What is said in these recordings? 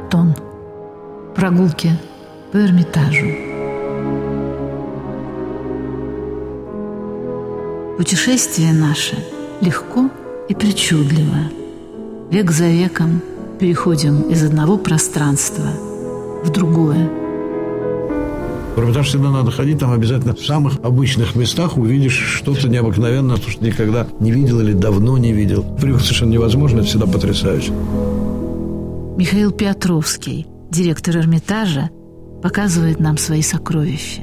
Антон. Прогулки по Эрмитажу. Путешествие наше легко и причудливо. Век за веком переходим из одного пространства в другое. В Эрмитаж всегда надо ходить, там обязательно в самых обычных местах увидишь что-то необыкновенное, то, что никогда не видел или давно не видел. Привыкнуть совершенно невозможно, это всегда потрясающе. Михаил Петровский, директор Эрмитажа, показывает нам свои сокровища.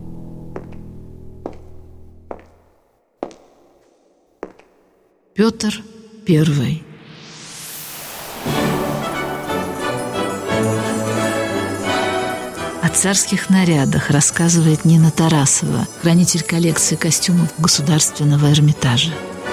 Петр I. О царских нарядах рассказывает Нина Тарасова, хранитель коллекции костюмов Государственного Эрмитажа.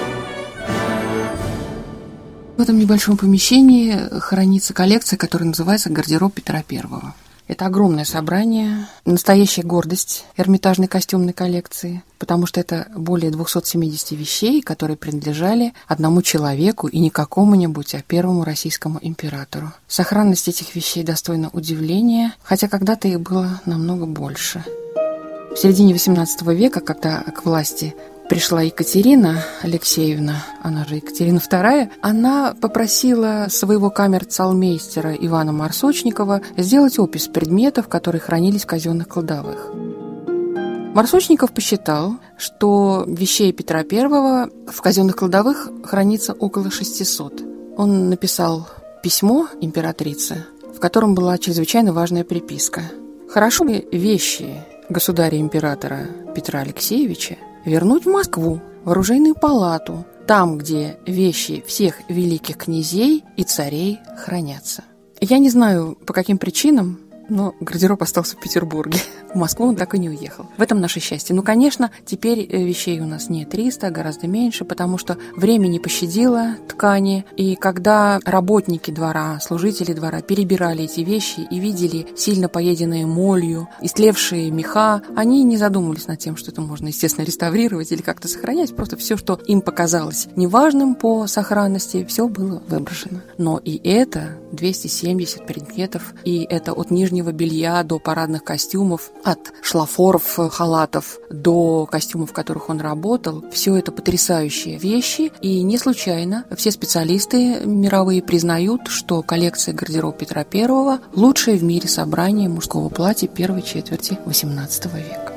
В этом небольшом помещении хранится коллекция, которая называется «Гардероб Петра I». Это огромное собрание, настоящая гордость Эрмитажной костюмной коллекции, потому что это более 270 вещей, которые принадлежали одному человеку и не какому-нибудь, а первому российскому императору. Сохранность этих вещей достойна удивления, хотя когда-то их было намного больше. В середине XVIII века, когда к власти пришла Екатерина Алексеевна, она же Екатерина II, она попросила своего камер-цалмейстера Ивана Марсочникова сделать опись предметов, которые хранились в казенных кладовых. Марсочников посчитал, что вещей Петра I в казенных кладовых хранится около 600. Он написал письмо императрице, в котором была чрезвычайно важная приписка. «Хорошо ли вещи государя-императора Петра Алексеевича вернуть в Москву, в оружейную палату, там, где вещи всех великих князей и царей хранятся». Я не знаю, по каким причинам, но гардероб остался в Петербурге. В Москву он так и не уехал. В этом наше счастье. Ну, конечно, теперь вещей у нас не 300, гораздо меньше, потому что время не пощадило ткани. И когда работники двора, служители двора перебирали эти вещи и видели сильно поеденные молью, истлевшие меха, они не задумывались над тем, что это можно, естественно, реставрировать или как-то сохранять. Просто все, что им показалось неважным по сохранности, все было выброшено. Но и это 270 предметов, и это от нижнего белья до парадных костюмов, от шлафоров, халатов до костюмов, в которых он работал. Все это потрясающие вещи, и не случайно все специалисты мировые признают, что коллекция гардероба Петра I лучшее в мире собрание мужского платья первой четверти XVIII века.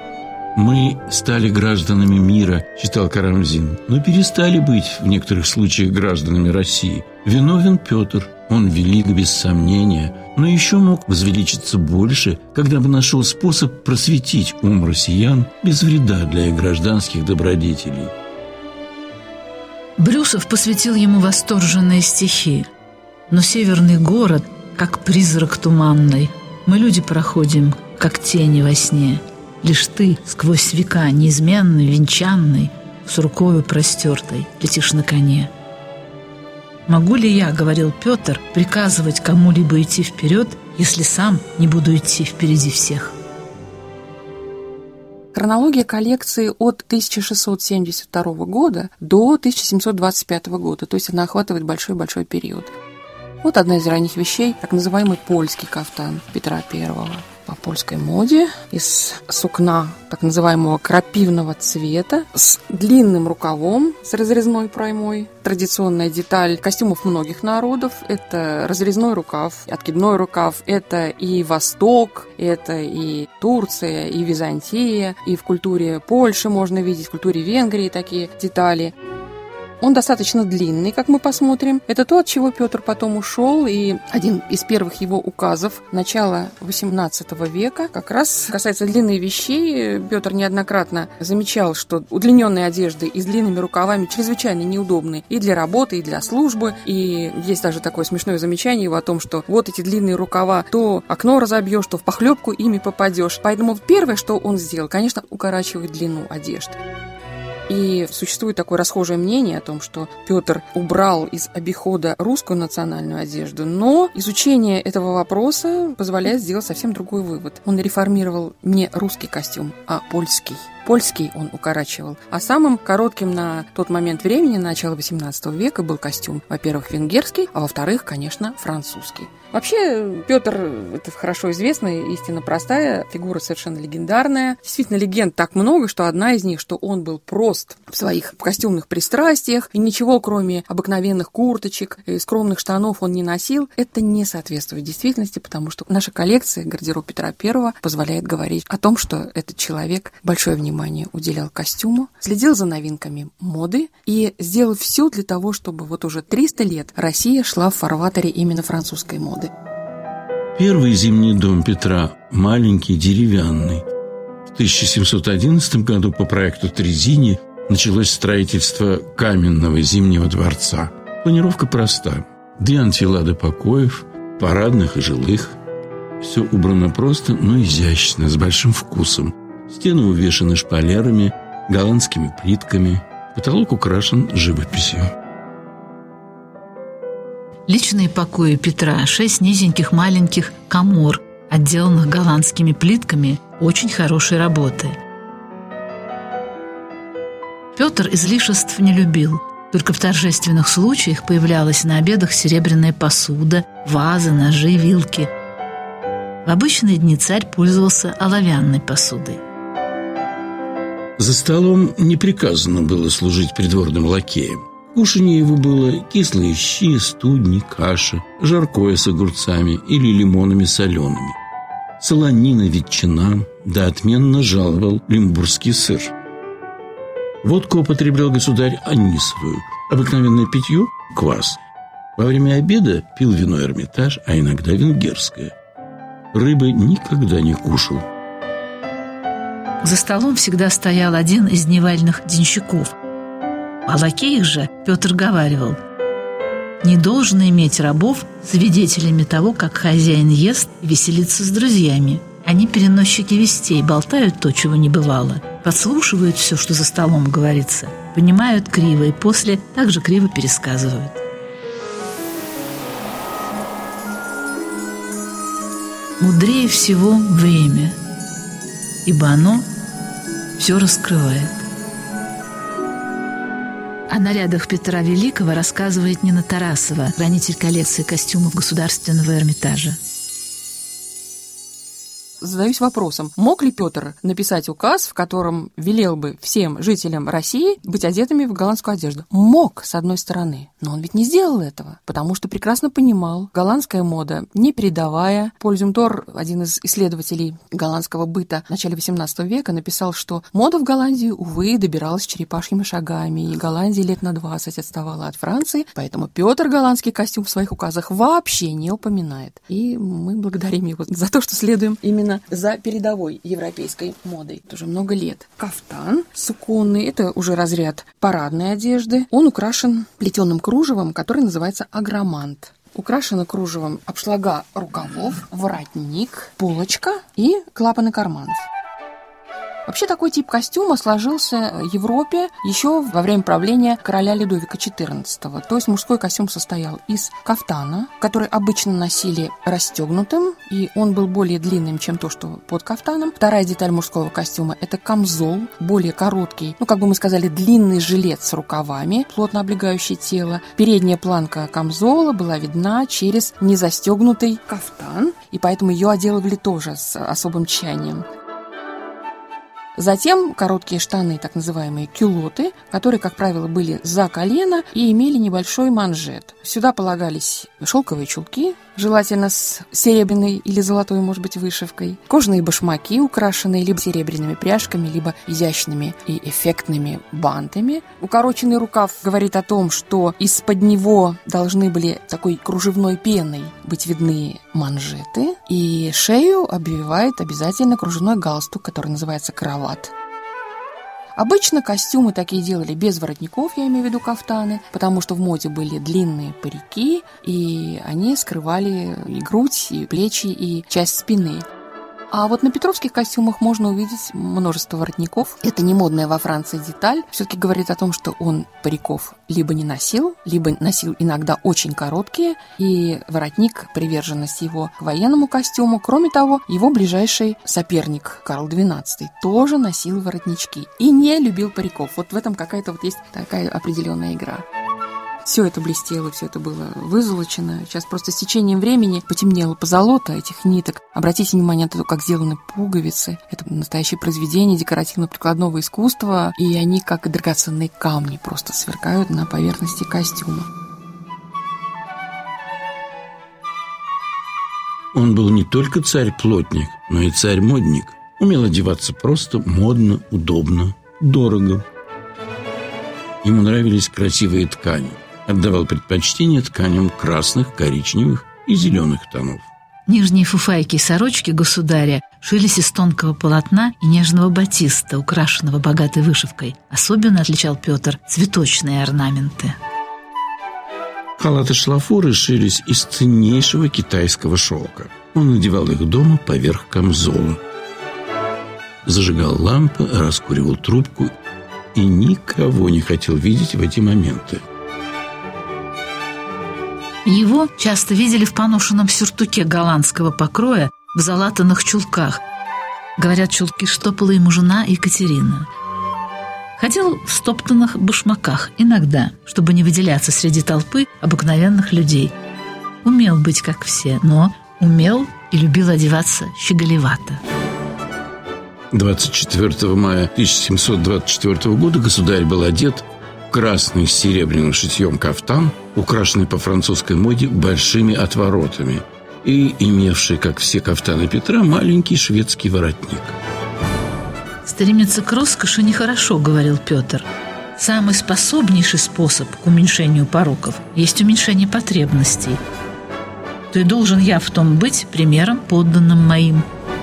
«Мы стали гражданами мира», – читал Карамзин, «но перестали быть в некоторых случаях гражданами России. Виновен Петр, он велик без сомнения, но еще мог возвеличиться больше, когда бы нашел способ просветить ум россиян без вреда для их гражданских добродетелей». Брюсов посвятил ему восторженные стихи. «Но северный город, как призрак туманный, мы, люди, проходим, как тени во сне. Лишь ты, сквозь века неизменный, венчанный, с рукою простертой летишь на коне». «Могу ли я, — говорил Петр, — приказывать кому-либо идти вперед, если сам не буду идти впереди всех?» Хронология коллекции от 1672 года до 1725 года, то есть она охватывает большой-большой период. Вот одна из ранних вещей, так называемый польский кафтан Петра I. По польской моде, из сукна так называемого крапивного цвета, с длинным рукавом, с разрезной проймой. Традиционная деталь костюмов многих народов – это разрезной рукав, откидной рукав. Это и Восток, это и Турция, и Византия, и в культуре Польши можно видеть, в культуре Венгрии такие детали. Он достаточно длинный, как мы посмотрим. Это то, от чего Петр потом ушел, и один из первых его указов начала XVIII века как раз касается длинных вещей. Петр неоднократно замечал, что удлиненные одежды и с длинными рукавами чрезвычайно неудобны и для работы, и для службы. И есть даже такое смешное замечание о том, что вот эти длинные рукава, то окно разобьешь, то в похлебку ими попадешь. Поэтому первое, что он сделал, конечно, укорачивать длину одежды. И существует такое расхожее мнение о том, что Петр убрал из обихода русскую национальную одежду, но изучение этого вопроса позволяет сделать совсем другой вывод. Он реформировал не русский костюм, а польский. польский он укорачивал. А самым коротким на тот момент времени, начало XVIII века, был костюм, во-первых, венгерский, а во-вторых, конечно, французский. Вообще, Петр, это хорошо известная, истинно простая фигура, совершенно легендарная. Действительно, легенд так много, что одна из них, что он был прост в своих костюмных пристрастиях, и ничего, кроме обыкновенных курточек и скромных штанов он не носил. Это не соответствует действительности, потому что наша коллекция «Гардероб Петра I» позволяет говорить о том, что этот человек большое внимание уделял костюму, следил за новинками моды и сделал все для того, чтобы вот уже 300 лет Россия шла в фарватере именно французской моды. Первый зимний дом Петра маленький, деревянный. В 1711 году по проекту Трезини началось строительство каменного зимнего дворца. Планировка проста. 2 анфилады покоев, парадных и жилых. Все убрано просто, но изящно, с большим вкусом. Стены увешаны шпалерами, голландскими плитками. Потолок украшен живописью. Личные покои Петра, 6 низеньких маленьких камор, отделанных голландскими плитками, очень хорошей работы. Петр излишеств не любил. Только в торжественных случаях появлялась на обедах серебряная посуда, вазы, ножи, вилки. В обычные дни царь пользовался оловянной посудой. За столом не приказано было служить придворным лакеем. Кушанье его было кислые щи, студни, каша, жаркое с огурцами или лимонами солеными. Солонина, ветчина, да отменно жаловал лимбургский сыр. Водку употреблял государь анисовую, обыкновенное питье – квас. Во время обеда пил вино Эрмитаж, а иногда венгерское. Рыбы никогда не кушал. За столом всегда стоял один из дневальных денщиков. О лакеях же Петр говаривал: «Не должно иметь рабов свидетелями того, как хозяин ест и веселится с друзьями. Они переносчики вестей, болтают то, чего не бывало, подслушивают все, что за столом говорится, понимают криво и после также криво пересказывают». Мудрее всего время, ибо оно все раскрывает. О нарядах Петра Великого рассказывает Нина Тарасова, хранитель коллекции костюмов Государственного Эрмитажа. Задаюсь вопросом, мог ли Петр написать указ, в котором велел бы всем жителям России быть одетыми в голландскую одежду? Мог, с одной стороны, но он ведь не сделал этого, потому что прекрасно понимал, голландская мода не передовая. Поль Зюмтор, один из исследователей голландского быта в начале XVIII века, написал, что мода в Голландии, увы, добиралась черепашьими шагами, и Голландия лет на 20 отставала от Франции, поэтому Петр голландский костюм в своих указах вообще не упоминает. И мы благодарим его за то, что следуем именно за передовой европейской модой. Это уже много лет. Кафтан суконный, это уже разряд парадной одежды. Он украшен плетеным кружевом, который называется агромант. Украшено кружевом обшлага рукавов, воротник, полочка и клапаны карманов. Вообще такой тип костюма сложился в Европе еще во время правления короля Людовика XIV. То есть мужской костюм состоял из кафтана, который обычно носили расстегнутым, и он был более длинным, чем то, что под кафтаном. Вторая деталь мужского костюма – это камзол, более короткий, как бы мы сказали, длинный жилет с рукавами, плотно облегающий тело. Передняя планка камзола была видна через незастегнутый кафтан, и поэтому ее отделывали тоже с особым тщанием. Затем короткие штаны, так называемые кюлоты, которые, как правило, были за колено и имели небольшой манжет. Сюда полагались шелковые чулки, желательно с серебряной или золотой, может быть, вышивкой, кожаные башмаки, украшенные либо серебряными пряжками, либо изящными и эффектными бантами. Укороченный рукав говорит о том, что из-под него должны были такой кружевной пеной быть видны манжеты, и шею обвивает обязательно кружевной галстук, который называется крават. Обычно костюмы такие делали без воротников, я имею в виду кафтаны, потому что в моде были длинные парики, и они скрывали и грудь, и плечи, и часть спины. А вот на петровских костюмах можно увидеть множество воротников. Это не модная во Франции деталь. Все-таки говорит о том, что он париков либо не носил, либо носил иногда очень короткие. И воротник, приверженность его к военному костюму. Кроме того, его ближайший соперник Карл XII тоже носил воротнички и не любил париков. Вот в этом какая-то вот есть такая определенная игра. Все это блестело, все это было вызолочено. Сейчас просто с течением времени потемнело позолота этих ниток. Обратите внимание на то, как сделаны пуговицы. Это настоящее произведение декоративно-прикладного искусства, и они, как драгоценные камни, просто сверкают на поверхности костюма. Он был не только царь-плотник, но и царь-модник. Умел одеваться просто, модно, удобно, дорого. Ему нравились красивые ткани. Отдавал предпочтение тканям красных, коричневых и зеленых тонов. Нижние фуфайки и сорочки государя шились из тонкого полотна и нежного батиста, украшенного богатой вышивкой. Особенно отличал Петр цветочные орнаменты. Халаты-шлафоры шились из ценнейшего китайского шелка. Он надевал их дома поверх камзола. Зажигал лампы, раскуривал трубку и никого не хотел видеть в эти моменты. Его часто видели в поношенном сюртуке голландского покроя, в залатанных чулках. Говорят, чулки штопала ему жена Екатерина. Ходил в стоптанных башмаках, иногда, чтобы не выделяться среди толпы обыкновенных людей. Умел быть как все, но умел и любил одеваться щеголевато. 24 мая 1724 года государь был одет в красный с серебряным шитьем кафтан, украшенный по французской моде большими отворотами и имевший, как все кафтаны Петра, маленький шведский воротник. «Стремиться к роскоши нехорошо», — говорил Петр. «Самый способнейший способ к уменьшению пороков есть уменьшение потребностей. То и должен я в том быть примером подданным моим».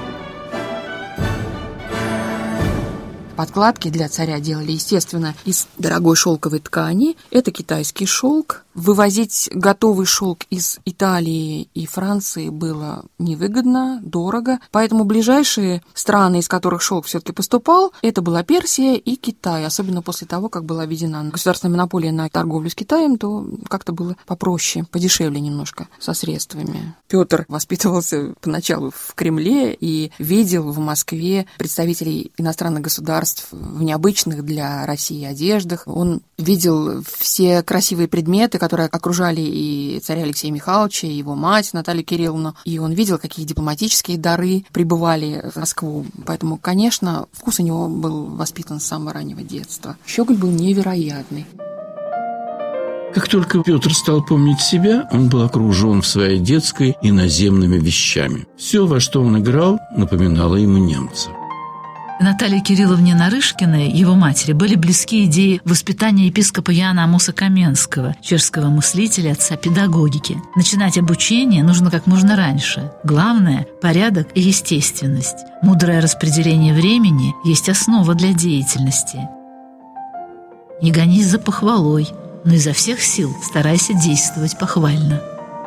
Подкладки для царя делали, естественно, из дорогой шелковой ткани. Это китайский шелк. Вывозить готовый шелк из Италии и Франции было невыгодно, дорого. Поэтому ближайшие страны, из которых шелк все-таки поступал, это была Персия и Китай. Особенно после того, как была введена государственная монополия на торговлю с Китаем, то как-то было попроще, подешевле немножко со средствами. Петр воспитывался поначалу в Кремле и видел в Москве представителей иностранных государств в необычных для России одеждах. Он видел все красивые предметы, которые окружали и царя Алексея Михайловича, и его мать Наталью Кирилловну. И он видел, какие дипломатические дары прибывали в Москву. Поэтому, конечно, вкус у него был воспитан с самого раннего детства. Щеголь был невероятный. Как только Петр стал помнить себя, он был окружен в своей детской иноземными вещами. Все, во что он играл, напоминало ему немца. Наталье Кирилловне Нарышкиной, его матери, были близки идеи воспитания епископа Иоанна Амоса Каменского, чешского мыслителя, отца педагогики. Начинать обучение нужно как можно раньше. Главное – порядок и естественность. Мудрое распределение времени есть основа для деятельности. Не гонись за похвалой, но изо всех сил старайся действовать похвально.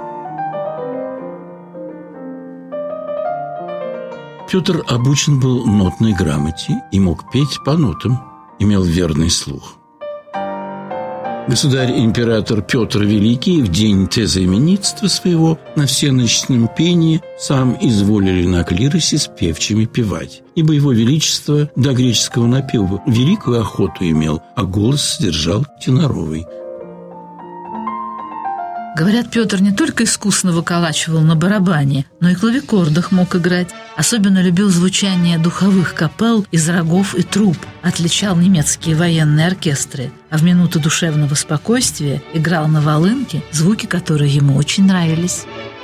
Петр обучен был нотной грамоте и мог петь по нотам, имел верный слух. Государь-император Петр Великий в день тезоименитства своего на всенощном пении сам изволили на клиросе с певчими певать, ибо его величество до греческого напева великую охоту имел, а голос содержал теноровый. Говорят, Петр не только искусно выколачивал на барабане, но и клавикордах мог играть. Особенно любил звучание духовых капелл из рогов и труб, отличал немецкие военные оркестры, а в минуты душевного спокойствия играл на волынке, звуки которой ему очень нравились.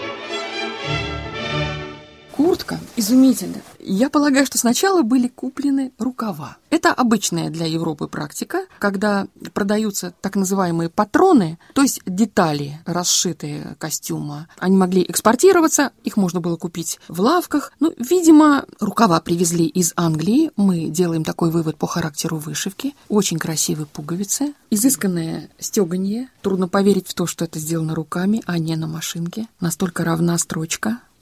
Куртка изумительная. Я полагаю, что сначала были куплены рукава. Это обычная для Европы практика, когда продаются так называемые патроны, то есть детали, расшитые костюма. Они могли экспортироваться, их можно было купить в лавках. Видимо, рукава привезли из Англии. Мы делаем такой вывод по характеру вышивки. Очень красивые пуговицы, изысканное стеганье. Трудно поверить в то, что это сделано руками, а не на машинке. Настолько равна строчка.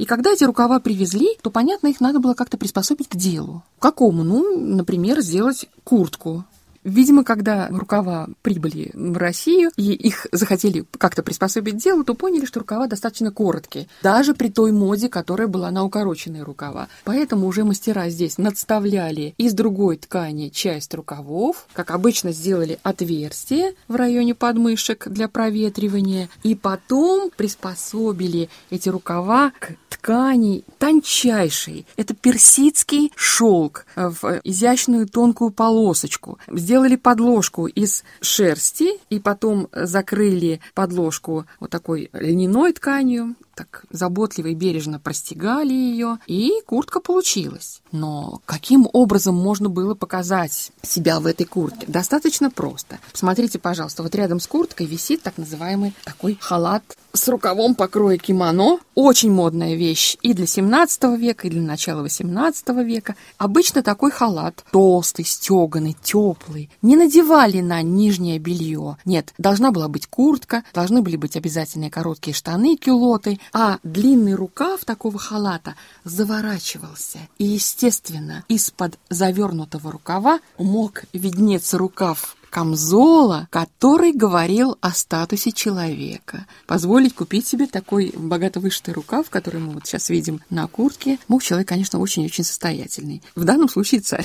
И когда эти рукава привезли, то, понятно, их надо было как-то приспособить к делу. К какому? Ну, например, сделать куртку. Видимо, когда рукава прибыли в Россию, и их захотели как-то приспособить к делу, то поняли, что рукава достаточно короткие, даже при той моде, которая была на укороченные рукава. Поэтому уже мастера здесь надставляли из другой ткани часть рукавов, как обычно сделали отверстие в районе подмышек для проветривания, и потом приспособили эти рукава к ткани тончайшей. Это персидский шелк в изящную тонкую полосочку. Сделали подложку из шерсти и потом закрыли подложку вот такой льняной тканью, так заботливо и бережно простегали ее, и куртка получилась. Но каким образом можно было показать себя в этой куртке? Достаточно просто. Посмотрите, пожалуйста, вот рядом с курткой висит так называемый такой халат с рукавом покроя кимоно. Очень модная вещь и для 17 века, и для начала 18 века. Обычно такой халат толстый, стеганый, теплый не надевали на нижнее белье. Нет, должна была быть куртка, должны были быть обязательные короткие штаны, кюлоты, а длинный рукав такого халата заворачивался. И, естественно, из-под завернутого рукава мог виднеться рукав камзола, который говорил о статусе человека. Позволить купить себе такой богато вышитый рукав, который мы вот сейчас видим на куртке, мог человек, конечно, очень-очень состоятельный. В данном случае царь.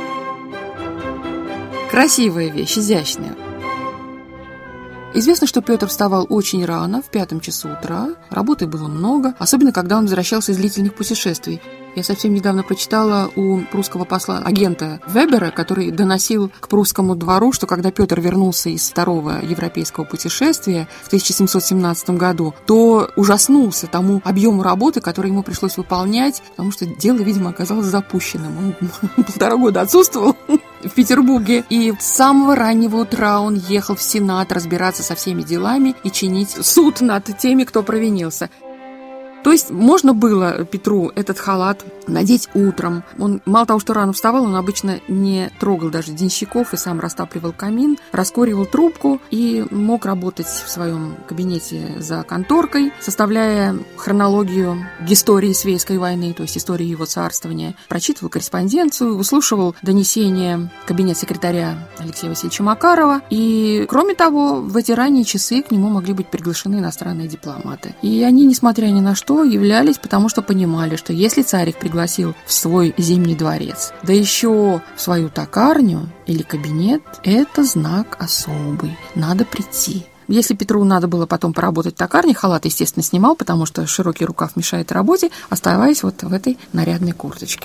Красивая вещь, изящная. Известно, что Петр вставал очень рано, в 5 часу утра. Работы было много, особенно когда он возвращался из длительных путешествий. Я совсем недавно прочитала у прусского посла, агента Вебера, который доносил к прусскому двору, что когда Петр вернулся из второго европейского путешествия в 1717 году, то ужаснулся тому объему работы, который ему пришлось выполнять, потому что дело, видимо, оказалось запущенным. Он 1,5 года отсутствовал в Петербурге, и с самого раннего утра он ехал в Сенат разбираться со всеми делами и чинить суд над теми, кто провинился. То есть можно было Петру этот халат надеть утром. Он мало того, что рано вставал, он обычно не трогал даже денщиков и сам растапливал камин, раскуривал трубку и мог работать в своем кабинете за конторкой, составляя хронологию истории Свейской войны, то есть истории его царствования, прочитывал корреспонденцию, выслушивал донесения кабинета секретаря Алексея Васильевича Макарова. И, кроме того, в эти ранние часы к нему могли быть приглашены иностранные дипломаты. И они, несмотря ни на что, являлись, потому что понимали, что если царь их пригласил в свой зимний дворец, да еще в свою токарню или кабинет, это знак особый, надо прийти. Если Петру надо было потом поработать в токарне, халат, естественно, снимал, потому что широкий рукав мешает работе, оставаясь вот в этой нарядной курточке.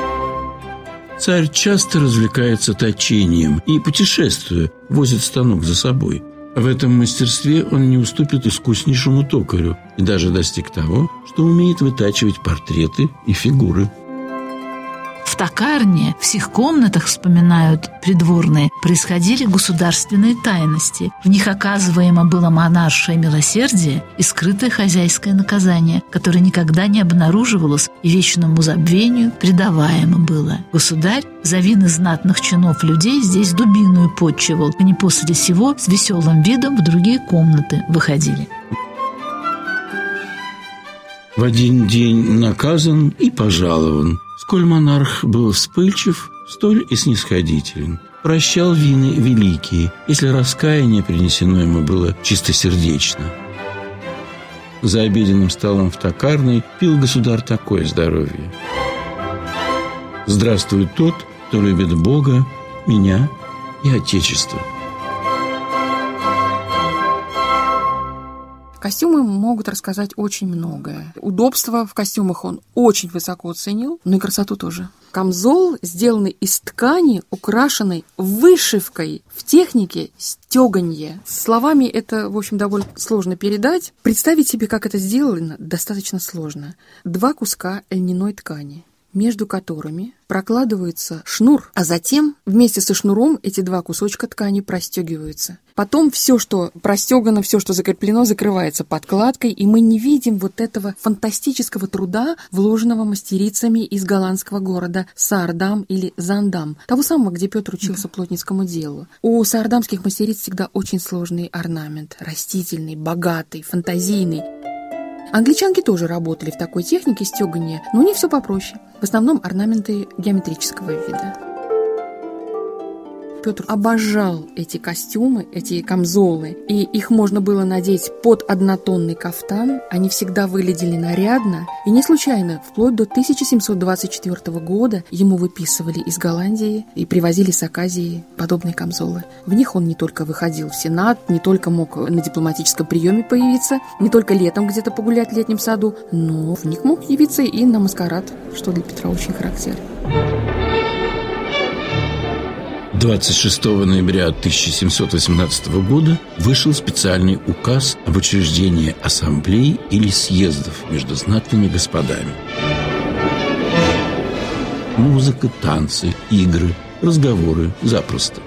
Царь часто развлекается точением и, путешествуя, возит станок за собой. В этом мастерстве он не уступит искуснейшему токарю и даже достиг того, что умеет вытачивать портреты и фигуры. В токарне, в сих комнатах, вспоминают придворные, происходили государственные тайности. В них оказываемо было монаршее милосердие и скрытое хозяйское наказание, которое никогда не обнаруживалось и вечному забвению предаваемо было. Государь за вины знатных чинов людей здесь дубиною подчивал. Они после сего с веселым видом в другие комнаты выходили. В один день наказан и пожалован. Сколь монарх был вспыльчив, столь и снисходителен. Прощал вины великие, если раскаяние принесено ему было чистосердечно. За обеденным столом в токарной пил государь такое здоровье: «Здравствует тот, кто любит Бога, меня и Отечество». Костюмы могут рассказать очень многое. Удобство в костюмах он очень высоко ценил, но и красоту тоже. Камзол, сделанный из ткани, украшенной вышивкой в технике стеганья. Словами это, в общем, довольно сложно передать. Представить себе, как это сделано, достаточно сложно. 2 куска льняной ткани, между которыми прокладывается шнур, а затем вместе со шнуром эти 2 кусочка ткани простегиваются. Потом все, что простегано, все, что закреплено, закрывается подкладкой, и мы не видим вот этого фантастического труда, вложенного мастерицами из голландского города Саардам или Зандам, того самого, где Петр учился плотницкому делу. У саардамских мастериц всегда очень сложный орнамент, растительный, богатый, фантазийный. Англичанки тоже работали в такой технике стёгания, но у них все попроще. В основном орнаменты геометрического вида. Петр обожал эти костюмы, эти камзолы, и их можно было надеть под однотонный кафтан. Они всегда выглядели нарядно, и не случайно, вплоть до 1724 года ему выписывали из Голландии и привозили с Аказии подобные камзолы. В них он не только выходил в Сенат, не только мог на дипломатическом приеме появиться, не только летом где-то погулять в летнем саду, но в них мог явиться и на маскарад, что для Петра очень характерно. 26 ноября 1718 года вышел специальный указ об учреждении ассамблей или съездов между знатными господами. Музыка, танцы, игры, разговоры запросто.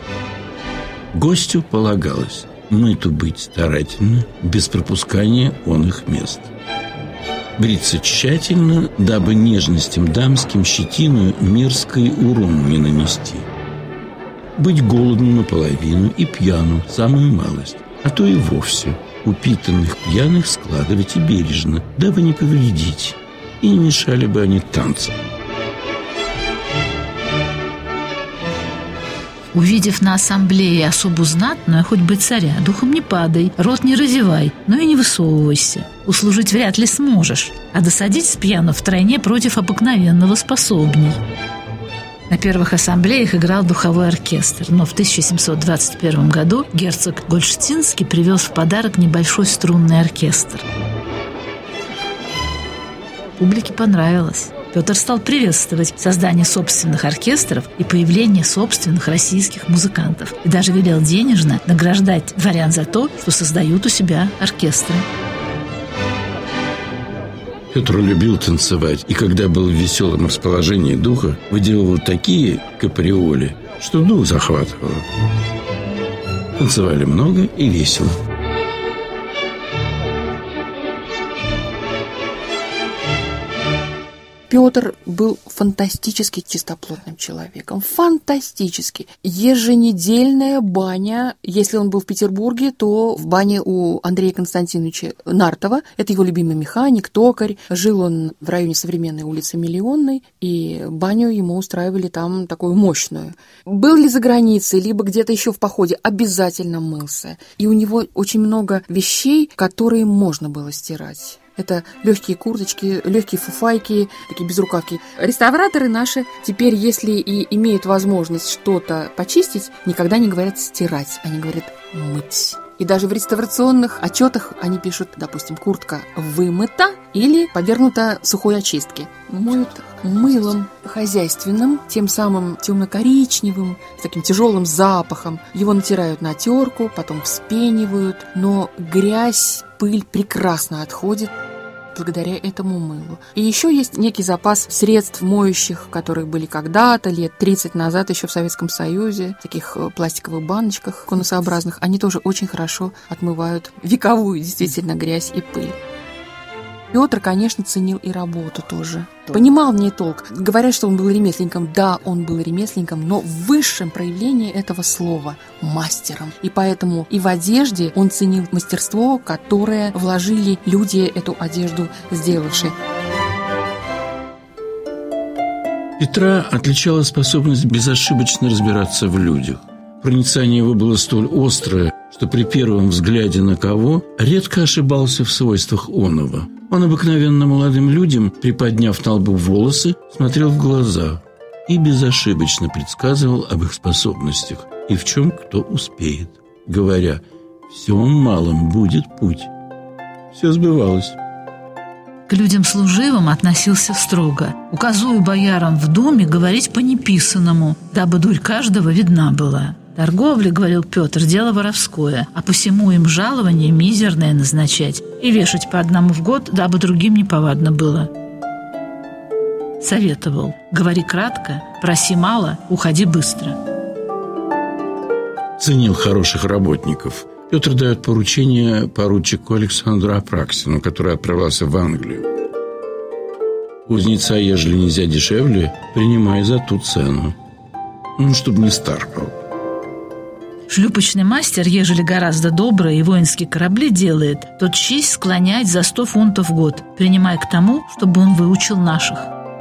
Гостю полагалось мыту быть старательно, без пропускания оных мест. Бриться тщательно, дабы нежностям дамским щетину мерзкой урон не нанести. Быть голодным наполовину и пьяну самую малость, а то и вовсе упитанных пьяных складывать и бережно, дабы не повредить, и не мешали бы они танцам. Увидев на ассамблее особу знатную, хоть бы царя, духом не падай, рот не разевай, но и не высовывайся. Услужить вряд ли сможешь, а досадить спьяну втройне против обыкновенного способней. На первых ассамблеях играл духовой оркестр, но в 1721 году герцог Гольштинский привез в подарок небольшой струнный оркестр. Публике понравилось. Петр стал приветствовать создание собственных оркестров и появление собственных российских музыкантов. И даже велел денежно награждать дворян за то, что создают у себя оркестры. Петр любил танцевать, и когда был в веселом расположении духа, выделывал такие каприоли, что дух захватывало. Танцевали много и весело. Петр был фантастически чистоплотным человеком. Фантастически. Еженедельная баня. Если он был в Петербурге, то в бане у Андрея Константиновича Нартова. Это его любимый механик, токарь. Жил он в районе современной улицы Миллионной, и баню ему устраивали там такую мощную. Был ли за границей, либо где-то еще в походе, обязательно мылся. И у него очень много вещей, которые можно было стирать. Это легкие курточки, легкие фуфайки, такие безрукавки. Реставраторы наши теперь, если и имеют возможность что-то почистить, никогда не говорят стирать, они говорят мыть. И даже в реставрационных отчетах они пишут, допустим, куртка вымыта или подвергнута сухой очистке. Моют мылом хозяйственным, тем самым темно-коричневым, с таким тяжелым запахом. Его натирают на терку, потом вспенивают, но грязь, пыль прекрасно отходит благодаря этому мылу. И еще есть некий запас средств моющих, которые были когда-то, лет 30 назад, еще в Советском Союзе, в таких пластиковых баночках конусообразных. Они тоже очень хорошо отмывают вековую, действительно, грязь и пыль. Петр, конечно, ценил и работу тоже. Понимал в ней толк. Говорят, что он был ремесленником. Да, он был ремесленником, но в высшем проявлении этого слова – мастером. И поэтому и в одежде он ценил мастерство, которое вложили люди, эту одежду сделавшие. Петра отличала способность безошибочно разбираться в людях. Проницание его было столь острое, что при первом взгляде на кого редко ошибался в свойствах оного. Он обыкновенно молодым людям, приподняв на лбу волосы, смотрел в глаза и безошибочно предсказывал об их способностях и в чем кто успеет, говоря: «Всем малым будет путь». Все сбывалось. К людям служивым относился строго. Указую боярам в доме говорить по неписанному, дабы дурь каждого видна была. Торговля, говорил Петр, дело воровское, а посему им жалование мизерное назначать и вешать по одному в год, дабы другим неповадно было. Советовал: говори кратко, проси мало, уходи быстро. Ценил хороших работников. Петр дает поручение поручику Александру Апраксину, который отправился в Англию. Кузнеца, ежели нельзя дешевле, принимай за ту цену, чтобы не старкал. Шлюпочный мастер, ежели гораздо добрые и воинские корабли делает, то честь склонять за 100 фунтов в год, принимая к тому, чтобы он выучил наших.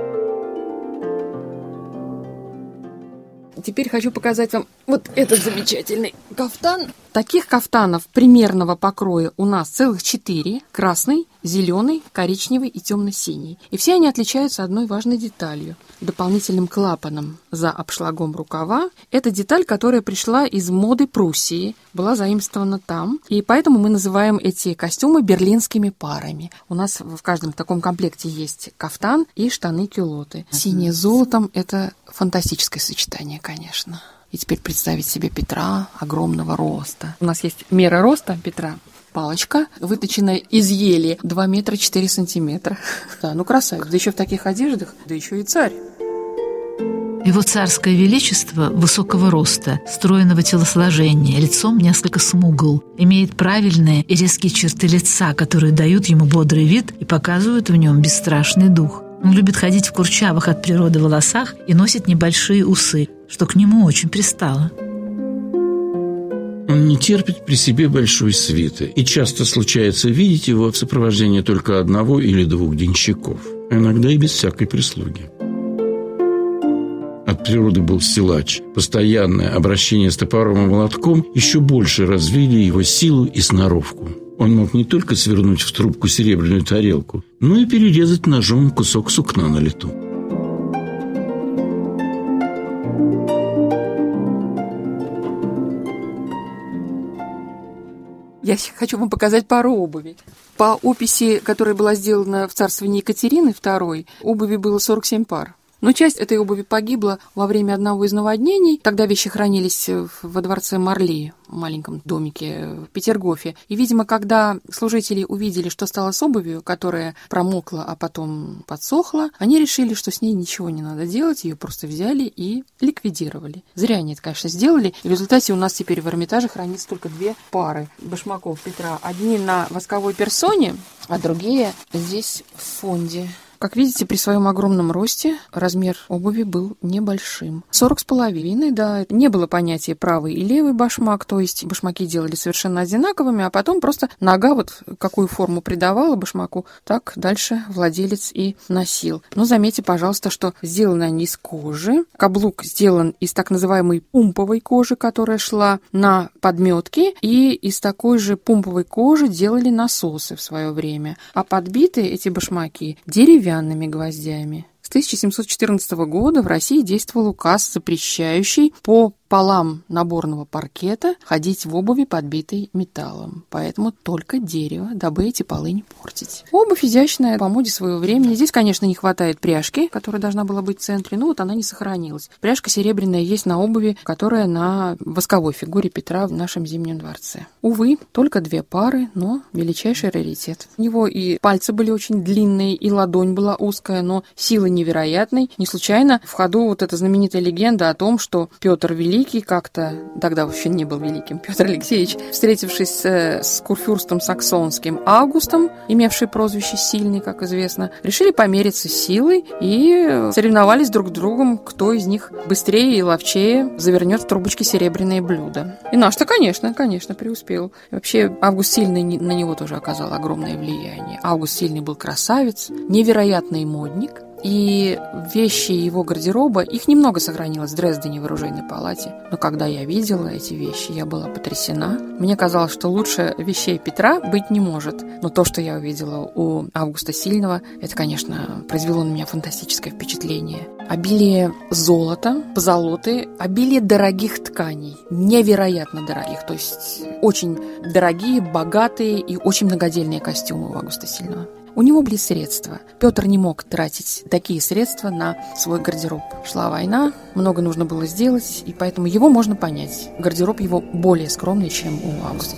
Теперь хочу показать вам вот этот замечательный кафтан. Таких кафтанов примерного покроя у нас целых 4. Красный, зеленый, коричневый и темно-синий. И все они отличаются одной важной деталью – дополнительным клапаном за обшлагом рукава. Это деталь, которая пришла из моды Пруссии, была заимствована там. И поэтому мы называем эти костюмы берлинскими парами. У нас в каждом таком комплекте есть кафтан и штаны-кюлоты. Синее с золотом – это фантастическое сочетание, конечно. И теперь представить себе Петра огромного роста. У нас есть мера роста Петра. Палочка, выточенная из ели, 2 метра 4 сантиметра. Да, ну красавец. Да еще в таких одеждах, да еще и царь. Его царское величество высокого роста, стройного телосложения, лицом несколько смугл, имеет правильные и резкие черты лица, которые дают ему бодрый вид и показывают в нем бесстрашный дух. Он любит ходить в курчавых от природы волосах и носит небольшие усы, что к нему очень пристало. Он не терпит при себе большой свиты, и часто случается видеть его в сопровождении только 1 или 2 денщиков, а иногда и без всякой прислуги. От природы был силач. Постоянное обращение с топором и молотком еще больше развили его силу и сноровку. Он мог не только свернуть в трубку серебряную тарелку, но и перерезать ножом кусок сукна на лету. Я хочу вам показать пару обуви. По описи, которая была сделана в царствовании Екатерины II, обуви было 47 пар. Но часть этой обуви погибла во время одного из наводнений. Тогда вещи хранились во дворце Марли, в маленьком домике в Петергофе. И, видимо, когда служители увидели, что стало с обувью, которая промокла, а потом подсохла, они решили, что с ней ничего не надо делать, ее просто взяли и ликвидировали. Зря они это, конечно, сделали. И в результате у нас теперь в Эрмитаже хранится только 2 пары башмаков Петра. Одни на восковой персоне, а другие здесь в фонде. Как видите, при своем огромном росте размер обуви был небольшим. 40,5, да. Не было понятия правый и левый башмак, то есть башмаки делали совершенно одинаковыми, а потом просто нога вот какую форму придавала башмаку, так дальше владелец и носил. Но заметьте, пожалуйста, что сделаны они из кожи. Каблук сделан из так называемой пумповой кожи, которая шла на подметки, и из такой же пумповой кожи делали насосы в свое время. А подбиты эти башмаки деревянными гвоздями. С 1714 года в России действовал указ, запрещающий по полам наборного паркета ходить в обуви, подбитой металлом. Поэтому только дерево, дабы эти полы не портить. Обувь изящная, по моде своего времени. Здесь, конечно, не хватает пряжки, которая должна была быть в центре, но вот она не сохранилась. Пряжка серебряная есть на обуви, которая на восковой фигуре Петра в нашем Зимнем дворце. Увы, только 2 пары, но величайший раритет. У него и пальцы были очень длинные, и ладонь была узкая, но силы невероятной. Не случайно в ходу вот эта знаменитая легенда о том, что Петр Великий как-то, тогда вообще не был великим, Петр Алексеевич, встретившись с курфюрстом саксонским Августом, имевший прозвище Сильный, как известно, решили помериться силой и соревновались друг с другом, кто из них быстрее и ловчее завернет в трубочки серебряные блюда. И наш-то, конечно, преуспел. И вообще, Август Сильный на него тоже оказал огромное влияние. Август Сильный был красавец, невероятный модник, и вещи его гардероба, их немного сохранилось в Дрездене в оружейной палате. Но когда я видела эти вещи, я была потрясена. Мне казалось, что лучше вещей Петра быть не может. Но то, что я увидела у Августа Сильного, это, конечно, произвело на меня фантастическое впечатление. Обилие золота, позолоты, обилие дорогих тканей, невероятно дорогих. То есть очень дорогие, богатые и очень многодельные костюмы у Августа Сильного. У него были средства. Петр не мог тратить такие средства на свой гардероб. Шла война, много нужно было сделать, и поэтому его можно понять. Гардероб его более скромный, чем у Августа.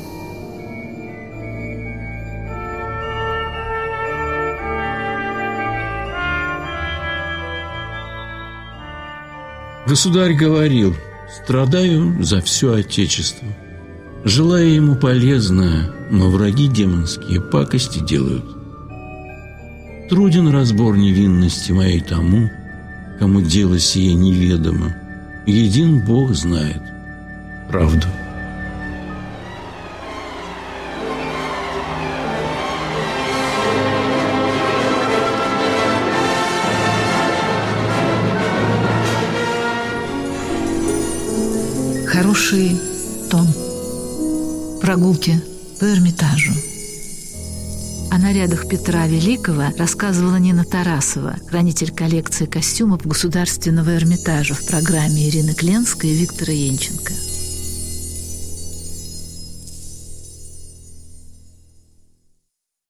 Государь говорил: «Страдаю за все Отечество. Желая ему полезное, но враги демонские пакости делают. Труден разбор невинности моей тому, кому дело сие неведомо. Един Бог знает правду хороший тон. Прогулки по Эрмитажу. О нарядах Петра Великого рассказывала Нина Тарасова, хранитель коллекции костюмов Государственного Эрмитажа, в программе Ирины Кленской и Виктора Янченко.